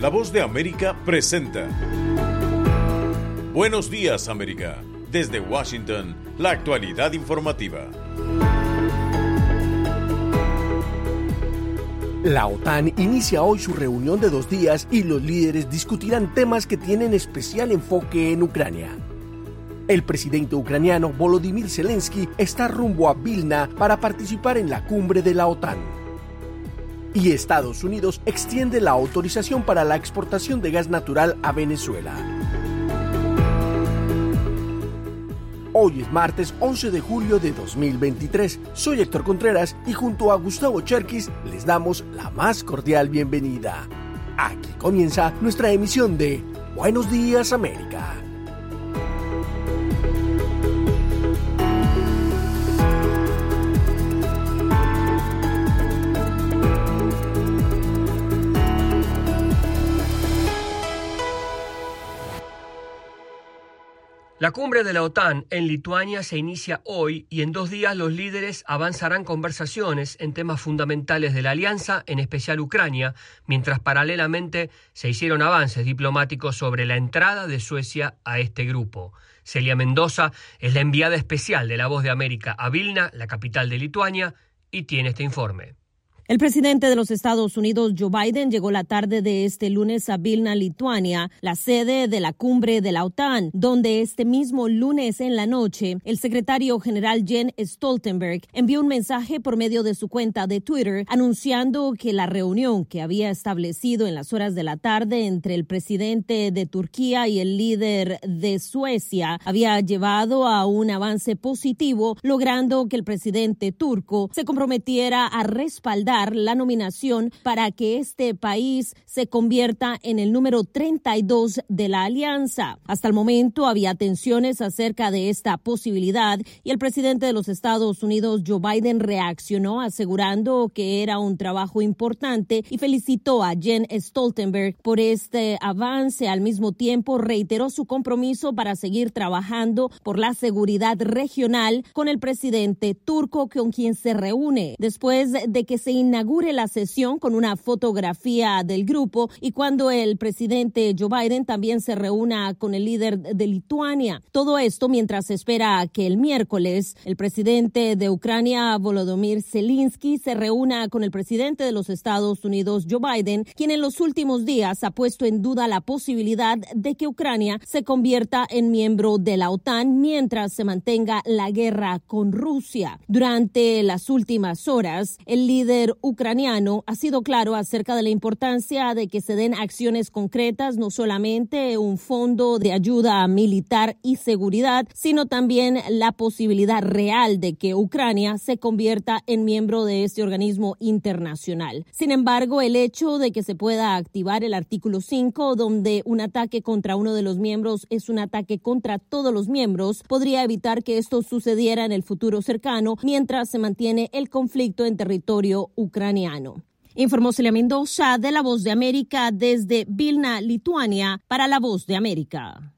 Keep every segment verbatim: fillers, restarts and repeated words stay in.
La Voz de América presenta Buenos Días, América. Desde Washington, la actualidad informativa. La OTAN inicia hoy su reunión de dos días y los líderes discutirán temas que tienen especial enfoque en Ucrania. El presidente ucraniano Volodymyr Zelensky está rumbo a Vilna para participar en la cumbre de la OTAN. Y Estados Unidos extiende la autorización para la exportación de gas natural a Venezuela. Hoy es martes once de julio de dos mil veintitrés. Soy Héctor Contreras y junto a Gustavo Cherkis les damos la más cordial bienvenida. Aquí comienza nuestra emisión de Buenos Días, América. La cumbre de la OTAN en Lituania se inicia hoy y en dos días los líderes avanzarán conversaciones en temas fundamentales de la alianza, en especial Ucrania, mientras paralelamente se hicieron avances diplomáticos sobre la entrada de Suecia a este grupo. Celia Mendoza es la enviada especial de La Voz de América a Vilna, la capital de Lituania, y tiene este informe. El presidente de los Estados Unidos, Joe Biden, llegó la tarde de este lunes a Vilna, Lituania, la sede de la cumbre de la OTAN, donde este mismo lunes en la noche, el secretario general Jens Stoltenberg envió un mensaje por medio de su cuenta de Twitter anunciando que la reunión que había establecido en las horas de la tarde entre el presidente de Turquía y el líder de Suecia había llevado a un avance positivo, logrando que el presidente turco se comprometiera a respaldar la nominación para que este país se convierta en el número treinta y dos de la alianza. Hasta el momento había tensiones acerca de esta posibilidad y el presidente de los Estados Unidos, Joe Biden, reaccionó asegurando que era un trabajo importante y felicitó a Jens Stoltenberg por este avance. Al mismo tiempo, reiteró su compromiso para seguir trabajando por la seguridad regional con el presidente turco, con quien se reúne después de que se inaugure la sesión con una fotografía del grupo y cuando el presidente Joe Biden también se reúna con el líder de Lituania. Todo esto mientras se espera que el miércoles el presidente de Ucrania, Volodymyr Zelensky, se reúna con el presidente de los Estados Unidos, Joe Biden, quien en los últimos días ha puesto en duda la posibilidad de que Ucrania se convierta en miembro de la OTAN mientras se mantenga la guerra con Rusia. Durante las últimas horas, el líder ucraniano ha sido claro acerca de la importancia de que se den acciones concretas, no solamente un fondo de ayuda militar y seguridad, sino también la posibilidad real de que Ucrania se convierta en miembro de este organismo internacional. Sin embargo, el hecho de que se pueda activar el artículo cinco, donde un ataque contra uno de los miembros es un ataque contra todos los miembros, podría evitar que esto sucediera en el futuro cercano mientras se mantiene el conflicto en territorio ucraniano. Informó Celia Mendoza de La Voz de América desde Vilna, Lituania, para La Voz de América.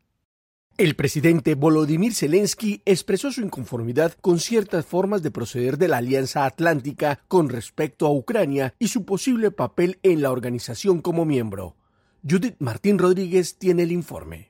El presidente Volodymyr Zelensky expresó su inconformidad con ciertas formas de proceder de la Alianza Atlántica con respecto a Ucrania y su posible papel en la organización como miembro. Judith Martín Rodríguez tiene el informe.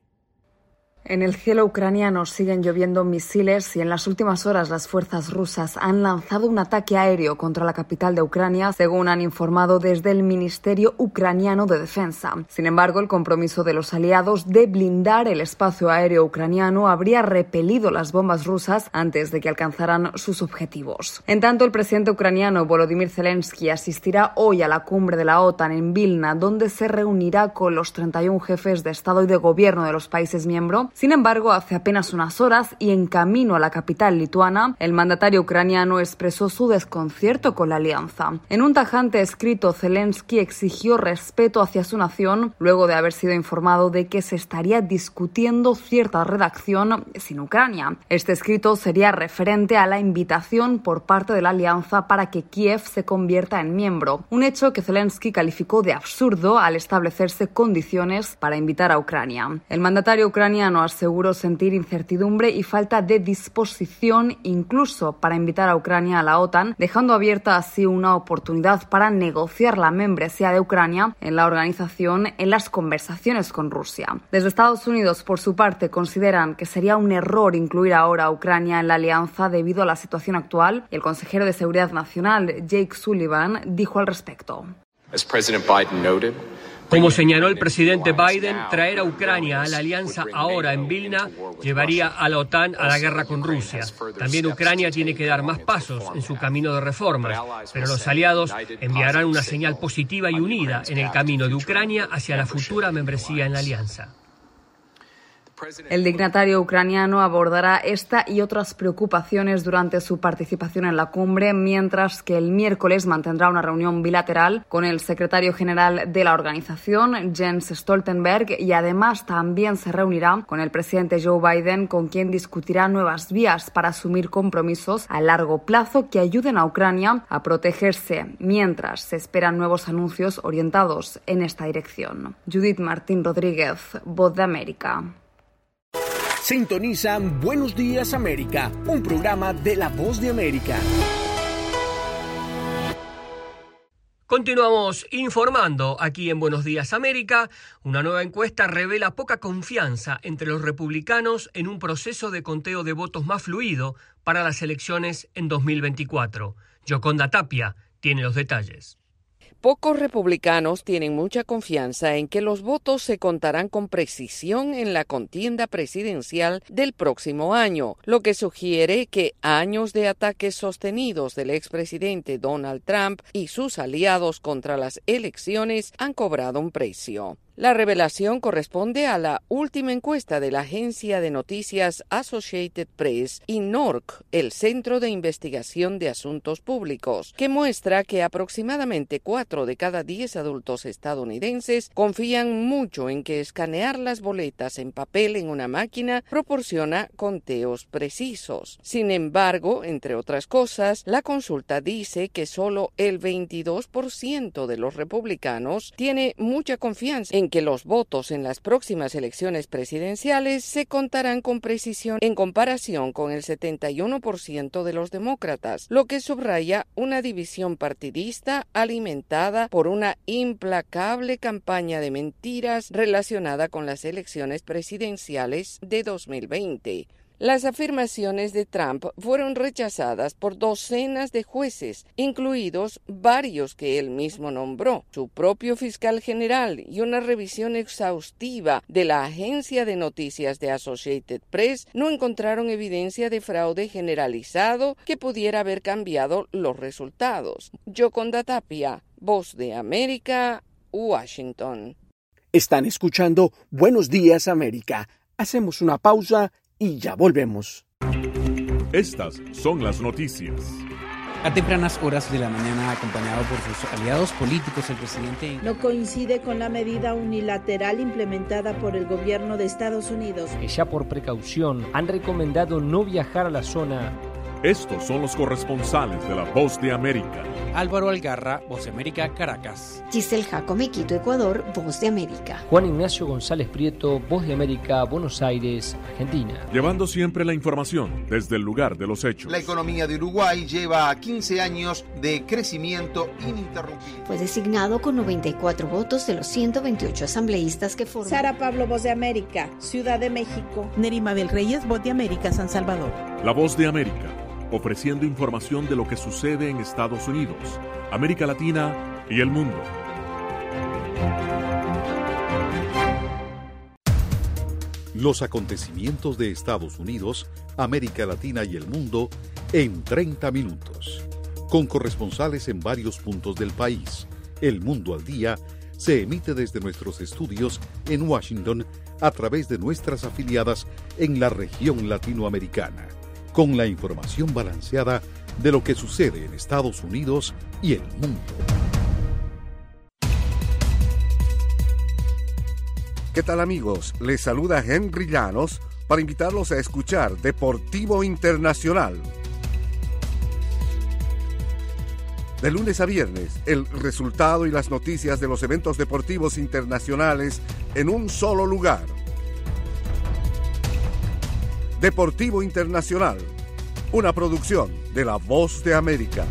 En el cielo ucraniano siguen lloviendo misiles y en las últimas horas las fuerzas rusas han lanzado un ataque aéreo contra la capital de Ucrania, según han informado desde el Ministerio Ucraniano de Defensa. Sin embargo, el compromiso de los aliados de blindar el espacio aéreo ucraniano habría repelido las bombas rusas antes de que alcanzaran sus objetivos. En tanto, el presidente ucraniano Volodymyr Zelensky asistirá hoy a la cumbre de la OTAN en Vilna, donde se reunirá con los treinta y uno jefes de Estado y de Gobierno de los países miembros. Sin embargo, hace apenas unas horas y en camino a la capital lituana, el mandatario ucraniano expresó su desconcierto con la alianza. En un tajante escrito, Zelensky exigió respeto hacia su nación luego de haber sido informado de que se estaría discutiendo cierta redacción sin Ucrania. Este escrito sería referente a la invitación por parte de la alianza para que Kiev se convierta en miembro, un hecho que Zelensky calificó de absurdo al establecerse condiciones para invitar a Ucrania. El mandatario ucraniano ucraniano aseguró sentir incertidumbre y falta de disposición incluso para invitar a Ucrania a la OTAN, dejando abierta así una oportunidad para negociar la membresía de Ucrania en la organización en las conversaciones con Rusia. Desde Estados Unidos, por su parte, consideran que sería un error incluir ahora a Ucrania en la alianza debido a la situación actual. El consejero de Seguridad Nacional, Jake Sullivan, dijo al respecto. Como señaló el presidente Biden, traer a Ucrania a la alianza ahora en Vilna llevaría a la OTAN a la guerra con Rusia. También Ucrania tiene que dar más pasos en su camino de reformas, pero los aliados enviarán una señal positiva y unida en el camino de Ucrania hacia la futura membresía en la alianza. El dignatario ucraniano abordará esta y otras preocupaciones durante su participación en la cumbre, mientras que el miércoles mantendrá una reunión bilateral con el secretario general de la organización, Jens Stoltenberg, y además también se reunirá con el presidente Joe Biden, con quien discutirá nuevas vías para asumir compromisos a largo plazo que ayuden a Ucrania a protegerse, mientras se esperan nuevos anuncios orientados en esta dirección. Judith Martín Rodríguez, Voz de América. Sintonizan Buenos Días América, un programa de La Voz de América. Continuamos informando aquí en Buenos Días América. Una nueva encuesta revela poca confianza entre los republicanos en un proceso de conteo de votos más fluido para las elecciones en dos mil veinticuatro. Yoconda Tapia tiene los detalles. Pocos republicanos tienen mucha confianza en que los votos se contarán con precisión en la contienda presidencial del próximo año, lo que sugiere que años de ataques sostenidos del expresidente Donald Trump y sus aliados contra las elecciones han cobrado un precio. La revelación corresponde a la última encuesta de la agencia de noticias Associated Press y N O R C, el Centro de Investigación de Asuntos Públicos, que muestra que aproximadamente cuatro de cada diez adultos estadounidenses confían mucho en que escanear las boletas en papel en una máquina proporciona conteos precisos. Sin embargo, entre otras cosas, la consulta dice que solo el veintidós por ciento de los republicanos tiene mucha confianza en que los votos en las próximas elecciones presidenciales se contarán con precisión en comparación con el setenta y uno por ciento de los demócratas, lo que subraya una división partidista alimentada por una implacable campaña de mentiras relacionada con las elecciones presidenciales de dos mil veinte. Las afirmaciones de Trump fueron rechazadas por docenas de jueces, incluidos varios que él mismo nombró, su propio fiscal general y una revisión exhaustiva de la agencia de noticias de Associated Press no encontraron evidencia de fraude generalizado que pudiera haber cambiado los resultados. Yoconda Tapia, Voz de América, Washington. Están escuchando Buenos Días América. Hacemos una pausa y ya volvemos. Estas son las noticias. A tempranas horas de la mañana, acompañado por sus aliados políticos, el presidente no coincide con la medida unilateral implementada por el gobierno de Estados Unidos, que ya por precaución han recomendado no viajar a la zona. Estos son los corresponsales de La Voz de América. Álvaro Algarra, Voz de América, Caracas. Giselle Jacome, Quito, Ecuador, Voz de América. Juan Ignacio González Prieto, Voz de América, Buenos Aires, Argentina. Llevando siempre la información desde el lugar de los hechos. La economía de Uruguay lleva quince años de crecimiento ininterrumpido. Fue designado con noventa y cuatro votos de los ciento veintiocho asambleístas que forman. Sara Pablo, Voz de América, Ciudad de México. Nerima Bel Reyes, Voz de América, San Salvador. La Voz de América, ofreciendo información de lo que sucede en Estados Unidos, América Latina y el mundo. Los acontecimientos de Estados Unidos, América Latina y el mundo en treinta minutos. Con corresponsales en varios puntos del país. El Mundo al Día se emite desde nuestros estudios en Washington a través de nuestras afiliadas en la región latinoamericana, con la información balanceada de lo que sucede en Estados Unidos y el mundo. ¿Qué tal, amigos? Les saluda Henry Llanos para invitarlos a escuchar Deportivo Internacional. De lunes a viernes, el resultado y las noticias de los eventos deportivos internacionales en un solo lugar. Deportivo Internacional, una producción de La Voz de América.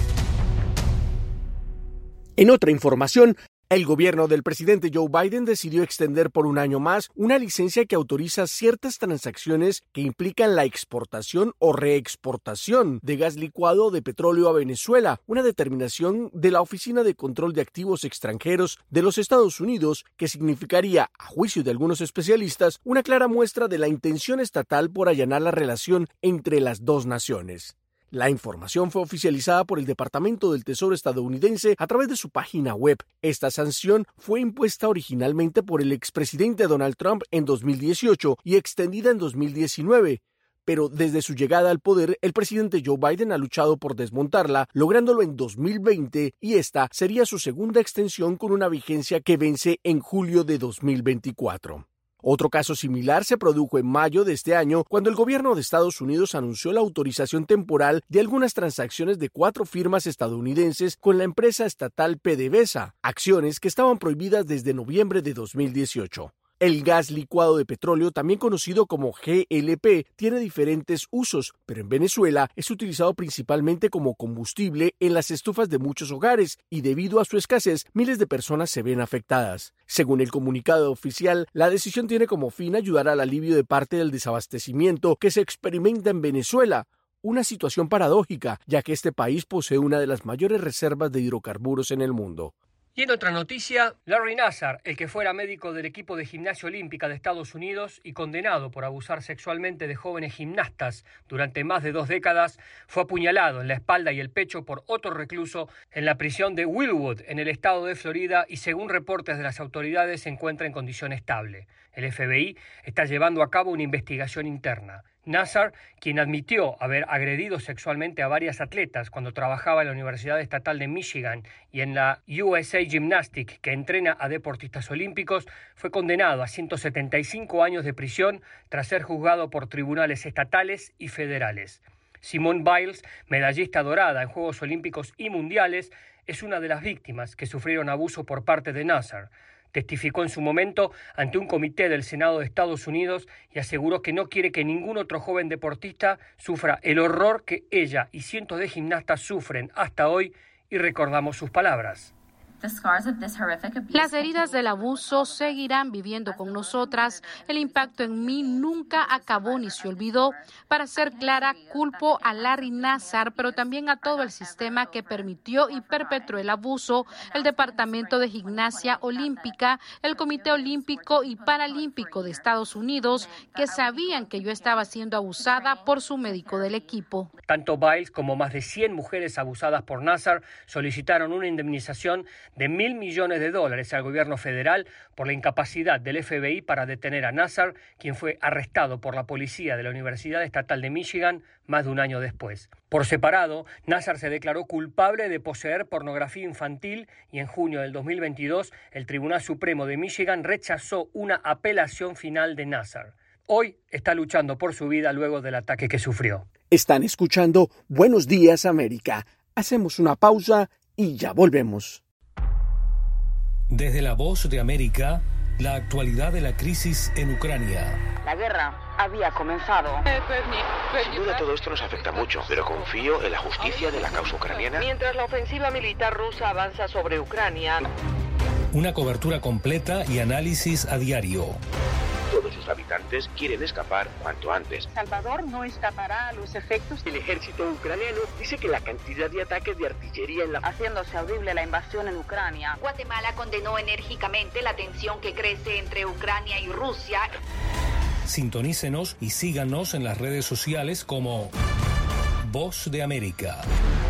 En otra información, el gobierno del presidente Joe Biden decidió extender por un año más una licencia que autoriza ciertas transacciones que implican la exportación o reexportación de gas licuado o de petróleo a Venezuela, una determinación de la Oficina de Control de Activos Extranjeros de los Estados Unidos que significaría, a juicio de algunos especialistas, una clara muestra de la intención estatal por allanar la relación entre las dos naciones. La información fue oficializada por el Departamento del Tesoro estadounidense a través de su página web. Esta sanción fue impuesta originalmente por el expresidente Donald Trump en dos mil dieciocho y extendida en dos mil diecinueve. Pero desde su llegada al poder, el presidente Joe Biden ha luchado por desmontarla, lográndolo en dos mil veinte, y esta sería su segunda extensión con una vigencia que vence en julio de dos mil veinticuatro. Otro caso similar se produjo en mayo de este año, cuando el gobierno de Estados Unidos anunció la autorización temporal de algunas transacciones de cuatro firmas estadounidenses con la empresa estatal PDVSA, acciones que estaban prohibidas desde noviembre de dos mil dieciocho. El gas licuado de petróleo, también conocido como G L P, tiene diferentes usos, pero en Venezuela es utilizado principalmente como combustible en las estufas de muchos hogares y debido a su escasez, miles de personas se ven afectadas. Según el comunicado oficial, la decisión tiene como fin ayudar al alivio de parte del desabastecimiento que se experimenta en Venezuela, una situación paradójica, ya que este país posee una de las mayores reservas de hidrocarburos en el mundo. Y en otra noticia, Larry Nassar, el que fuera médico del equipo de gimnasia olímpica de Estados Unidos y condenado por abusar sexualmente de jóvenes gimnastas durante más de dos décadas, fue apuñalado en la espalda y el pecho por otro recluso en la prisión de Wildwood, en el estado de Florida, y según reportes de las autoridades se encuentra en condición estable. El F B I está llevando a cabo una investigación interna. Nassar, quien admitió haber agredido sexualmente a varias atletas cuando trabajaba en la Universidad Estatal de Michigan y en la U S A Gymnastics, que entrena a deportistas olímpicos, fue condenado a ciento setenta y cinco años de prisión tras ser juzgado por tribunales estatales y federales. Simone Biles, medallista dorada en Juegos Olímpicos y Mundiales, es una de las víctimas que sufrieron abuso por parte de Nassar. Testificó en su momento ante un comité del Senado de Estados Unidos y aseguró que no quiere que ningún otro joven deportista sufra el horror que ella y cientos de gimnastas sufren hasta hoy, y recordamos sus palabras. Las heridas del abuso seguirán viviendo con nosotras. El impacto en mí nunca acabó ni se olvidó. Para ser clara, culpo a Larry Nassar, pero también a todo el sistema que permitió y perpetró el abuso, el Departamento de Gimnasia Olímpica, el Comité Olímpico y Paralímpico de Estados Unidos, que sabían que yo estaba siendo abusada por su médico del equipo. Tanto Biles como más de cien mujeres abusadas por Nassar solicitaron una indemnización de mil millones de dólares al gobierno federal por la incapacidad del F B I para detener a Nassar, quien fue arrestado por la policía de la Universidad Estatal de Michigan más de un año después. Por separado, Nassar se declaró culpable de poseer pornografía infantil y en junio del dos mil veintidós el Tribunal Supremo de Michigan rechazó una apelación final de Nassar. Hoy está luchando por su vida luego del ataque que sufrió. Están escuchando Buenos Días América. Hacemos una pausa y ya volvemos. Desde La Voz de América, la actualidad de la crisis en Ucrania. La guerra había comenzado. Sin duda todo esto nos afecta mucho, pero confío en la justicia de la causa ucraniana. Mientras la ofensiva militar rusa avanza sobre Ucrania. Una cobertura completa y análisis a diario. Todos sus habitantes quieren escapar cuanto antes. Salvador no escapará a los efectos. El ejército ucraniano dice que la cantidad de ataques de artillería en la... haciéndose audible la invasión en Ucrania. Guatemala condenó enérgicamente la tensión que crece entre Ucrania y Rusia. Sintonícenos y síganos en las redes sociales como Voz de América.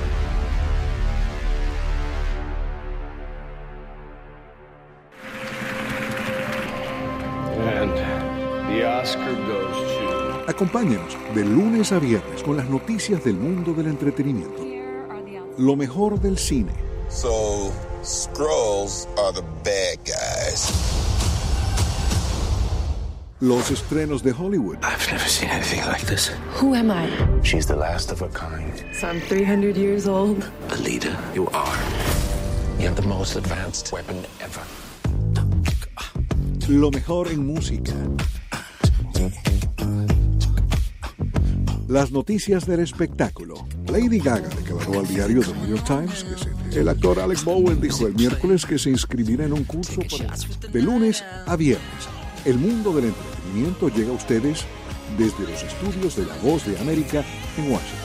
Acompáñenos de lunes a viernes con las noticias del mundo del entretenimiento. Lo mejor del cine. So, Skrulls are the bad guys. Los estrenos de Hollywood. I've never seen anything like this. Who am I? She's the last of her kind. So I'm three hundred years old. The leader you are. You have the most advanced weapon ever. Lo mejor en música. Las noticias del espectáculo. Lady Gaga declaró al diario The New York Times que se... El actor Alec Bowen dijo el miércoles que se inscribirá en un curso para... De lunes a viernes, el mundo del entretenimiento llega a ustedes desde los estudios de La Voz de América en Washington.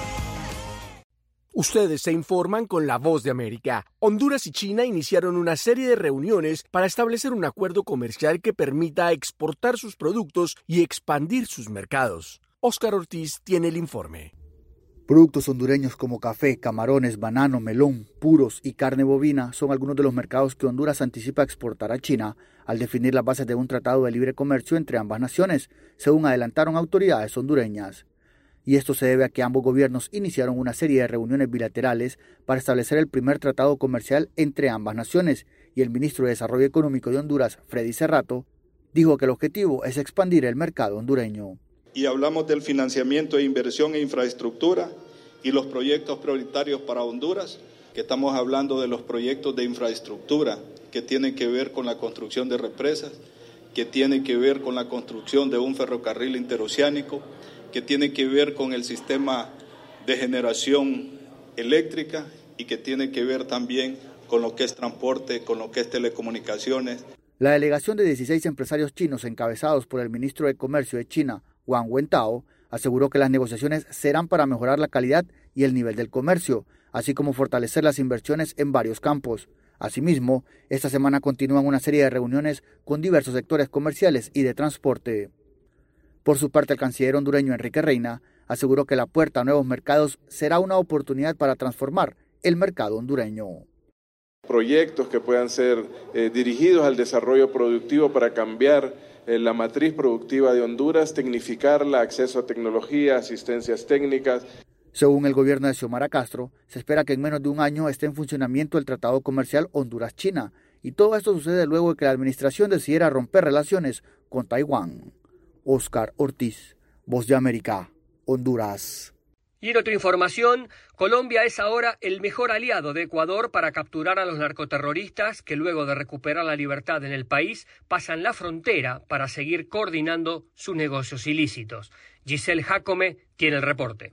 Ustedes se informan con La Voz de América. Honduras y China iniciaron una serie de reuniones para establecer un acuerdo comercial que permita exportar sus productos y expandir sus mercados. Oscar Ortiz tiene el informe. Productos hondureños como café, camarones, banano, melón, puros y carne bovina son algunos de los mercados que Honduras anticipa exportar a China al definir las bases de un tratado de libre comercio entre ambas naciones, según adelantaron autoridades hondureñas. Y esto se debe a que ambos gobiernos iniciaron una serie de reuniones bilaterales para establecer el primer tratado comercial entre ambas naciones, y el ministro de Desarrollo Económico de Honduras, Freddy Cerrato, dijo que el objetivo es expandir el mercado hondureño. Y hablamos del financiamiento de inversión e infraestructura y los proyectos prioritarios para Honduras, que estamos hablando de los proyectos de infraestructura que tienen que ver con la construcción de represas, que tienen que ver con la construcción de un ferrocarril interoceánico, que tiene que ver con el sistema de generación eléctrica y que tiene que ver también con lo que es transporte, con lo que es telecomunicaciones. La delegación de dieciséis empresarios chinos encabezados por el ministro de Comercio de China, Wang Wentao, aseguró que las negociaciones serán para mejorar la calidad y el nivel del comercio, así como fortalecer las inversiones en varios campos. Asimismo, esta semana continúan una serie de reuniones con diversos sectores comerciales y de transporte. Por su parte, el canciller hondureño Enrique Reina aseguró que la puerta a nuevos mercados será una oportunidad para transformar el mercado hondureño. Proyectos que puedan ser eh, dirigidos al desarrollo productivo para cambiar eh, la matriz productiva de Honduras, tecnificarla, acceso a tecnología, asistencias técnicas. Según el gobierno de Xiomara Castro, se espera que en menos de un año esté en funcionamiento el Tratado Comercial Honduras-China, y todo esto sucede luego de que la administración decidiera romper relaciones con Taiwán. Oscar Ortiz, Voz de América, Honduras. Y en otra información, Colombia es ahora el mejor aliado de Ecuador para capturar a los narcoterroristas que luego de recuperar la libertad en el país pasan la frontera para seguir coordinando sus negocios ilícitos. Giselle Jacome tiene el reporte.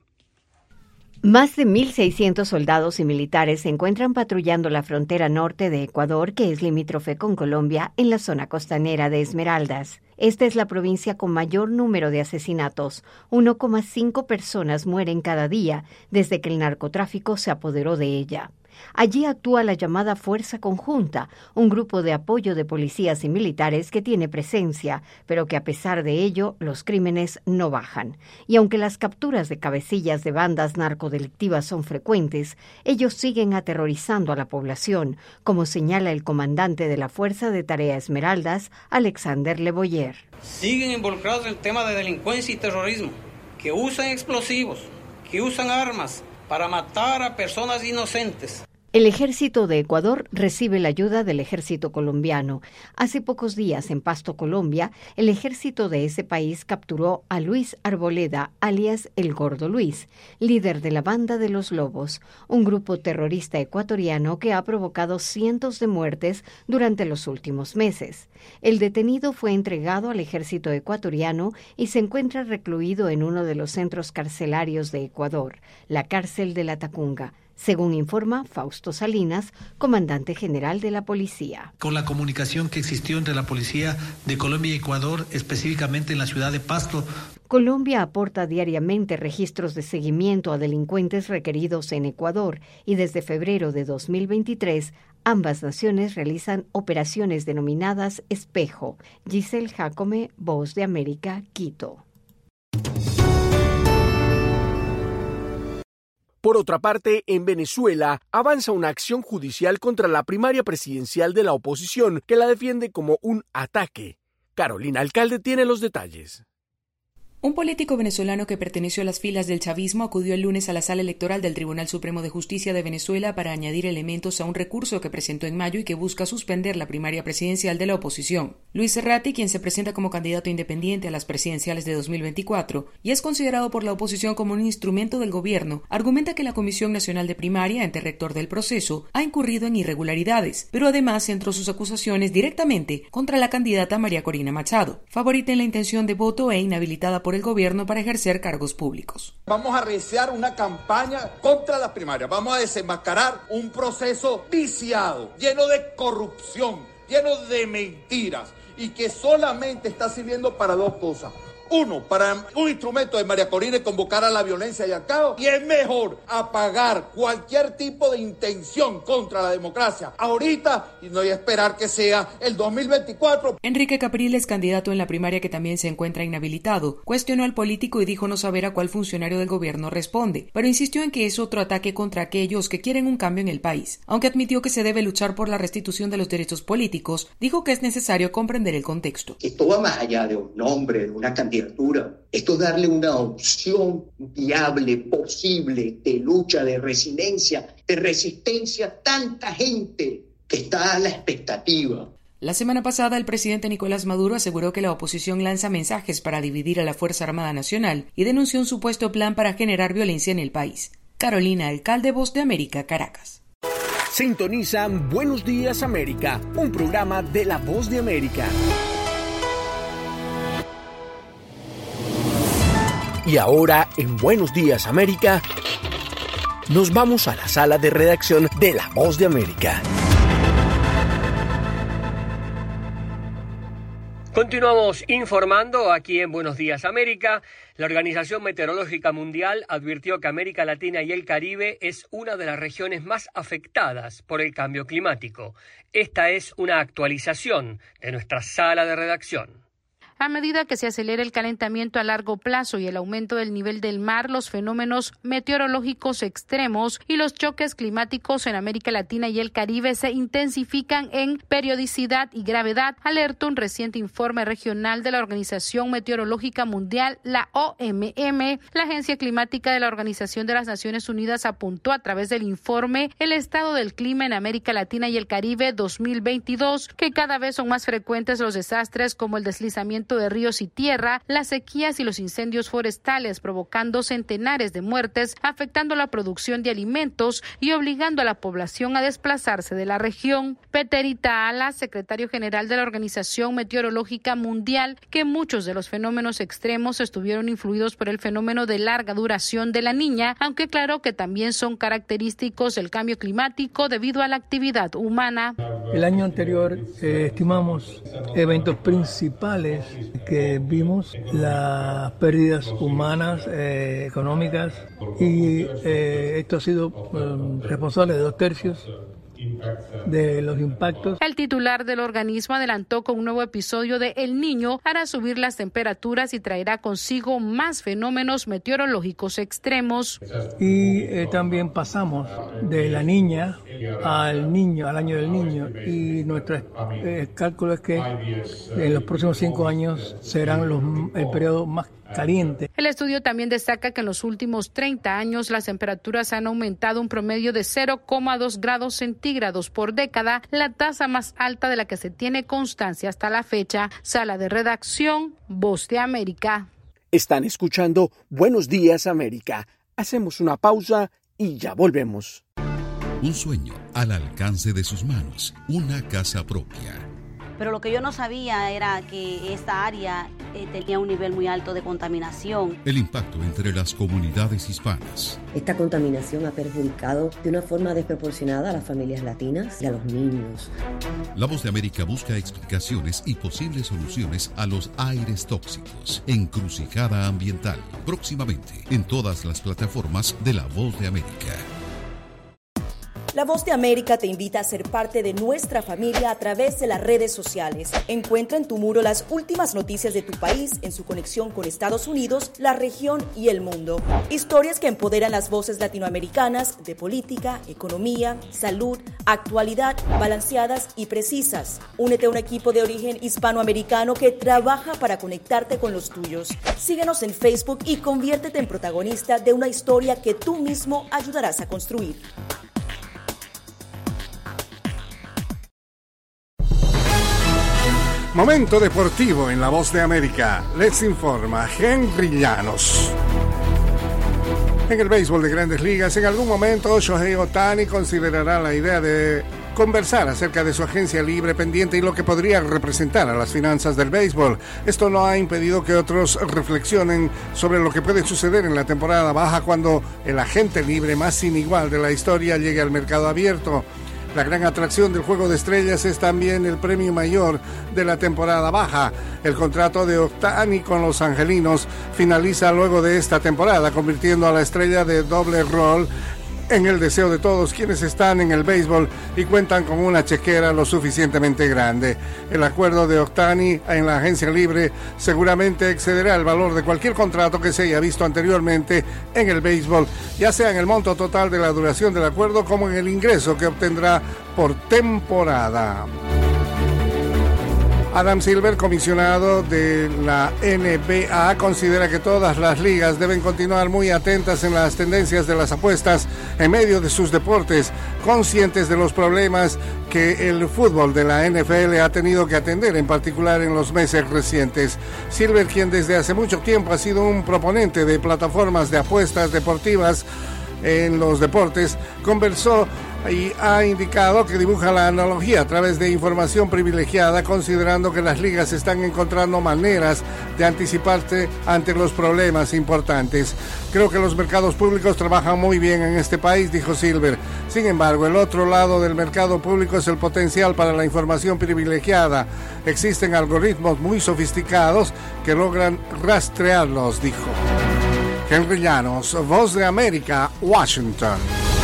Más de mil seiscientos soldados y militares se encuentran patrullando la frontera norte de Ecuador, que es limítrofe con Colombia, en la zona costanera de Esmeraldas. Esta es la provincia con mayor número de asesinatos. uno coma cinco personas mueren cada día desde que el narcotráfico se apoderó de ella. Allí actúa la llamada Fuerza Conjunta, un grupo de apoyo de policías y militares que tiene presencia, pero que a pesar de ello los crímenes no bajan. Y aunque las capturas de cabecillas de bandas narcodelictivas son frecuentes, ellos siguen aterrorizando a la población, como señala el comandante de la Fuerza de Tarea Esmeraldas, Alexander Leboyer. Siguen involucrados en el tema de delincuencia y terrorismo, que usan explosivos, que usan armas para matar a personas inocentes. El ejército de Ecuador recibe la ayuda del ejército colombiano. Hace pocos días, en Pasto, Colombia, el ejército de ese país capturó a Luis Arboleda, alias El Gordo Luis, líder de la Banda de los Lobos, un grupo terrorista ecuatoriano que ha provocado cientos de muertes durante los últimos meses. El detenido fue entregado al ejército ecuatoriano y se encuentra recluido en uno de los centros carcelarios de Ecuador, la cárcel de La Tacunga, según informa Fausto Salinas, comandante general de la policía. Con la comunicación que existió entre la policía de Colombia y Ecuador, específicamente en la ciudad de Pasto. Colombia aporta diariamente registros de seguimiento a delincuentes requeridos en Ecuador y desde febrero de dos mil veintitrés ambas naciones realizan operaciones denominadas Espejo. Giselle Jacome, Voz de América, Quito. Por otra parte, en Venezuela avanza una acción judicial contra la primaria presidencial de la oposición que la defiende como un ataque. Carolina Alcalde tiene los detalles. Un político venezolano que perteneció a las filas del chavismo acudió el lunes a la sala electoral del Tribunal Supremo de Justicia de Venezuela para añadir elementos a un recurso que presentó en mayo y que busca suspender la primaria presidencial de la oposición. Luis Cerrati, quien se presenta como candidato independiente a las presidenciales de dos mil veinticuatro y es considerado por la oposición como un instrumento del gobierno, argumenta que la Comisión Nacional de Primaria, ente rector del proceso, ha incurrido en irregularidades, pero además centró sus acusaciones directamente contra la candidata María Corina Machado, favorita en la intención de voto e inhabilitada por por el gobierno para ejercer cargos públicos. Vamos a realizar una campaña contra las primarias. Vamos a desenmascarar un proceso viciado, lleno de corrupción, lleno de mentiras y que solamente está sirviendo para dos cosas. Uno, para un instrumento de María Corina convocar a la violencia y al caos. Y es mejor apagar cualquier tipo de intención contra la democracia ahorita y no hay que esperar que sea el dos mil veinticuatro. Enrique Capriles, candidato en la primaria que también se encuentra inhabilitado, cuestionó al político y dijo no saber a cuál funcionario del gobierno responde, pero insistió en que es otro ataque contra aquellos que quieren un cambio en el país. Aunque admitió que se debe luchar por la restitución de los derechos políticos, dijo que es necesario comprender el contexto. Esto va más allá de un nombre, de una candidatura. Esto es darle una opción viable, posible, de lucha, de resiliencia, de resistencia a tanta gente que está a la expectativa. La semana pasada, el presidente Nicolás Maduro aseguró que la oposición lanza mensajes para dividir a la Fuerza Armada Nacional y denunció un supuesto plan para generar violencia en el país. Carolina Alcalde, Voz de América, Caracas. Sintonizan Buenos Días América, un programa de La Voz de América. Y ahora, en Buenos Días América, nos vamos a la sala de redacción de La Voz de América. Continuamos informando aquí en Buenos Días América. La Organización Meteorológica Mundial advirtió que América Latina y el Caribe es una de las regiones más afectadas por el cambio climático. Esta es una actualización de nuestra sala de redacción. A medida que se acelera el calentamiento a largo plazo y el aumento del nivel del mar, los fenómenos meteorológicos extremos y los choques climáticos en América Latina y el Caribe se intensifican en periodicidad y gravedad, alertó un reciente informe regional de la Organización Meteorológica Mundial, la O M M. La Agencia Climática de la Organización de las Naciones Unidas apuntó a través del informe El estado del clima en América Latina y el Caribe dos mil veintidós, que cada vez son más frecuentes los desastres como el deslizamiento de ríos y tierra, las sequías y los incendios forestales, provocando centenares de muertes, afectando la producción de alimentos y obligando a la población a desplazarse de la región. Peterita Ala, secretario general de la Organización Meteorológica Mundial, que muchos de los fenómenos extremos estuvieron influidos por el fenómeno de larga duración de la Niña, aunque aclaró que también son característicos del cambio climático debido a la actividad humana. El año anterior eh, estimamos eventos principales que vimos, las pérdidas humanas, eh, económicas, y eh, esto ha sido eh, responsable de dos tercios de los impactos. El titular del organismo adelantó que un nuevo episodio de El Niño hará subir las temperaturas y traerá consigo más fenómenos meteorológicos extremos. Y eh, también pasamos de la niña al niño, al año del niño, y nuestro eh, cálculo es que en los próximos cinco años serán los, el periodo más caliente. El estudio también destaca que en los últimos treinta años las temperaturas han aumentado un promedio de cero coma dos grados centígrados por década, la tasa más alta de la que se tiene constancia hasta la fecha. Sala de redacción, Voz de América. Están escuchando Buenos Días América. Hacemos una pausa y ya volvemos. Un sueño al alcance de sus manos, una casa propia. Pero lo que yo no sabía era que esta área eh, tenía un nivel muy alto de contaminación. El impacto entre las comunidades hispanas. Esta contaminación ha perjudicado de una forma desproporcionada a las familias latinas y a los niños. La Voz de América busca explicaciones y posibles soluciones a los aires tóxicos. Encrucijada Ambiental. Próximamente en todas las plataformas de La Voz de América. La Voz de América te invita a ser parte de nuestra familia a través de las redes sociales. Encuentra en tu muro las últimas noticias de tu país en su conexión con Estados Unidos, la región y el mundo. Historias que empoderan las voces latinoamericanas de política, economía, salud, actualidad, balanceadas y precisas. Únete a un equipo de origen hispanoamericano que trabaja para conectarte con los tuyos. Síguenos en Facebook y conviértete en protagonista de una historia que tú mismo ayudarás a construir. Momento deportivo en La Voz de América. Les informa Henry Llanos. En el béisbol de Grandes Ligas, en algún momento Shohei Ohtani considerará la idea de conversar acerca de su agencia libre pendiente y lo que podría representar a las finanzas del béisbol. Esto no ha impedido que otros reflexionen sobre lo que puede suceder en la temporada baja cuando el agente libre más sin igual de la historia llegue al mercado abierto. La gran atracción del Juego de Estrellas es también el premio mayor de la temporada baja. El contrato de Ohtani con los angelinos finaliza luego de esta temporada, convirtiendo a la estrella de doble rol en el deseo de todos quienes están en el béisbol y cuentan con una chequera lo suficientemente grande. El acuerdo de Ohtani en la agencia libre seguramente excederá el valor de cualquier contrato que se haya visto anteriormente en el béisbol, ya sea en el monto total de la duración del acuerdo como en el ingreso que obtendrá por temporada. Adam Silver, comisionado de la N B A, considera que todas las ligas deben continuar muy atentas en las tendencias de las apuestas en medio de sus deportes, conscientes de los problemas que el fútbol de la N F L ha tenido que atender, en particular en los meses recientes. Silver, quien desde hace mucho tiempo ha sido un proponente de plataformas de apuestas deportivas en los deportes, conversó y ha indicado que dibuja la analogía a través de información privilegiada, considerando que las ligas están encontrando maneras de anticiparse ante los problemas importantes. Creo que los mercados públicos trabajan muy bien en este país, dijo Silver. Sin embargo, el otro lado del mercado público es el potencial para la información privilegiada. Existen algoritmos muy sofisticados que logran rastrearlos, dijo. Henry Llanos, Voz de América, Washington.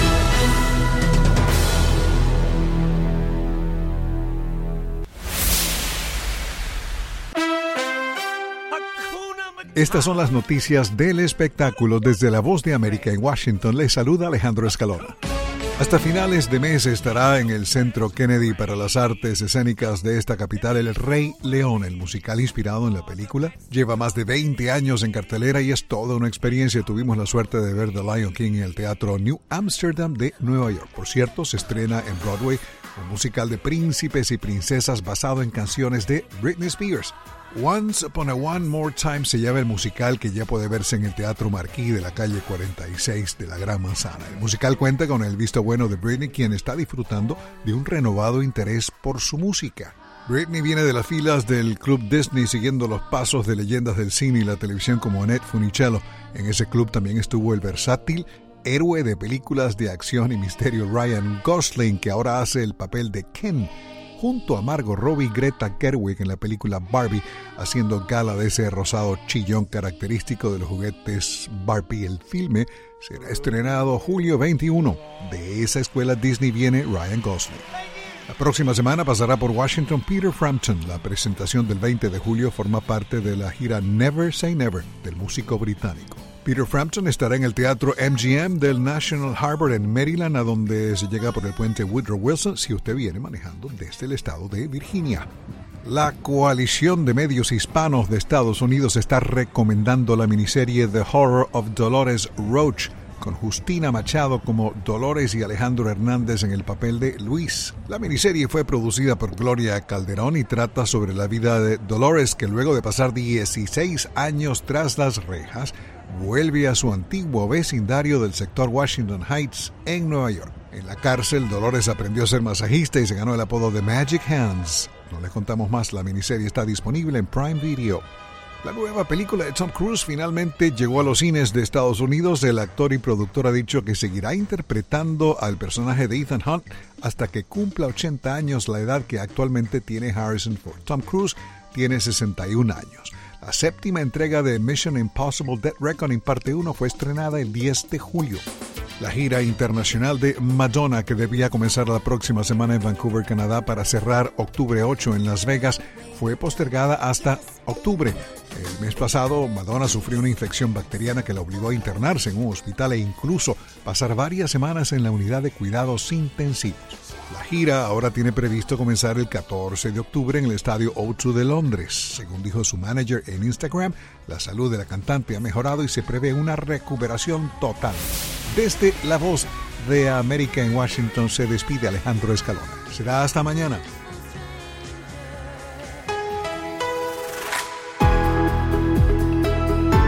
Estas son las noticias del espectáculo. Desde la Voz de América en Washington les saluda Alejandro Escalona. Hasta finales de mes estará en el Centro Kennedy para las Artes Escénicas de esta capital El Rey León, el musical inspirado en la película. Lleva más de veinte años en cartelera y es toda una experiencia. Tuvimos la suerte de ver The Lion King en el Teatro New Amsterdam de Nueva York. Por cierto, se estrena en Broadway un musical de príncipes y princesas basado en canciones de Britney Spears. Once Upon a One More Time se llama el musical, que ya puede verse en el Teatro Marquis de la calle cuarenta y seis de la Gran Manzana. El musical cuenta con el visto bueno de Britney, quien está disfrutando de un renovado interés por su música. Britney viene de las filas del Club Disney, siguiendo los pasos de leyendas del cine y la televisión como Annette Funicello. En ese club también estuvo el versátil héroe de películas de acción y misterio Ryan Gosling, que ahora hace el papel de Ken, junto a Margot Robbie y Greta Gerwig en la película Barbie, haciendo gala de ese rosado chillón característico de los juguetes Barbie. El filme será estrenado julio veintiuno. De esa escuela Disney viene Ryan Gosling. La próxima semana pasará por Washington Peter Frampton. La presentación del veinte de julio forma parte de la gira Never Say Never del músico británico. Peter Frampton estará en el Teatro M G M del National Harbor en Maryland, a donde se llega por el puente Woodrow Wilson si usted viene manejando desde el estado de Virginia. La coalición de medios hispanos de Estados Unidos está recomendando la miniserie The Horror of Dolores Roach, con Justina Machado como Dolores y Alejandro Hernández en el papel de Luis. La miniserie fue producida por Gloria Calderón y trata sobre la vida de Dolores, que luego de pasar dieciséis años tras las rejas, vuelve a su antiguo vecindario del sector Washington Heights en Nueva York. En la cárcel, Dolores aprendió a ser masajista y se ganó el apodo de Magic Hands. No les contamos más, la miniserie está disponible en Prime Video. La nueva película de Tom Cruise finalmente llegó a los cines de Estados Unidos. El actor y productor ha dicho que seguirá interpretando al personaje de Ethan Hunt hasta que cumpla ochenta años, la edad que actualmente tiene Harrison Ford. Tom Cruise tiene sesenta y un años. La séptima entrega de Mission Impossible Dead Reckoning Parte uno fue estrenada el diez de julio. La gira internacional de Madonna, que debía comenzar la próxima semana en Vancouver, Canadá, para cerrar octubre ocho en Las Vegas, fue postergada hasta octubre. El mes pasado, Madonna sufrió una infección bacteriana que la obligó a internarse en un hospital e incluso pasar varias semanas en la unidad de cuidados intensivos. La gira ahora tiene previsto comenzar el catorce de octubre en el estadio O dos de Londres. Según dijo su manager en Instagram, la salud de la cantante ha mejorado y se prevé una recuperación total. Desde la Voz de América en Washington se despide Alejandro Escalona. Será hasta mañana.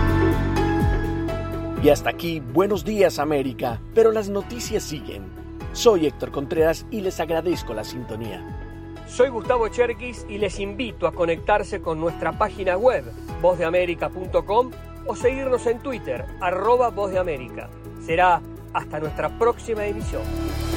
Y hasta aquí, Buenos Días América, pero las noticias siguen. Soy Héctor Contreras y les agradezco la sintonía. Soy Gustavo Cherkis y les invito a conectarse con nuestra página web, voz de américa punto com, o seguirnos en Twitter, arroba Voz de América. Será hasta nuestra próxima emisión.